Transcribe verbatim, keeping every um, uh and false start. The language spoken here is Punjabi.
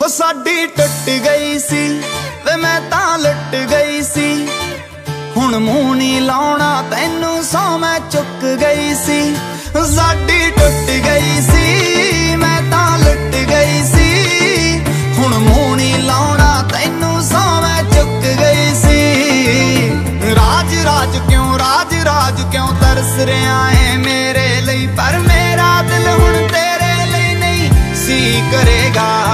ਉਹ ਸਾਡੀ ਟੁੱਟ ਗਈ ਸੀ ਵੇ ਮੈਂ ਤਾਂ ਲੁੱਟ ਗਈ ਸੀ। ਹੁਣ ਮੂੰਹ ਨੀ ਲਾਉਣਾ ਤੈਨੂੰ ਸੌ ਮੈਂ ਚੁੱਕ ਗਈ ਸੀ। ਸਾਡੀ ਟੁੱਟ ਗਈ ਸੀ ਮੈਂ ਤਾਂ ਲੁੱਟ ਗਈ ਸੀ। ਹੁਣ ਮੂੰਹ ਨੀ ਲਾਉਣਾ ਤੈਨੂੰ ਸੌ ਮੈਂ ਚੁੱਕ ਗਈ ਸੀ। ਰਾਜ ਰਾਜ ਕਿਉਂ ਰਾਜ ਰਾਜ ਕਿਉਂ ਤਰਸ ਰਿਹਾ ਏ ਮੇਰੇ ਲਈ, ਪਰ ਮੇਰਾ ਦਿਲ ਹੁਣ ਤੇਰੇ ਲਈ ਨਹੀਂ ਸੀ ਕਰੇਗਾ।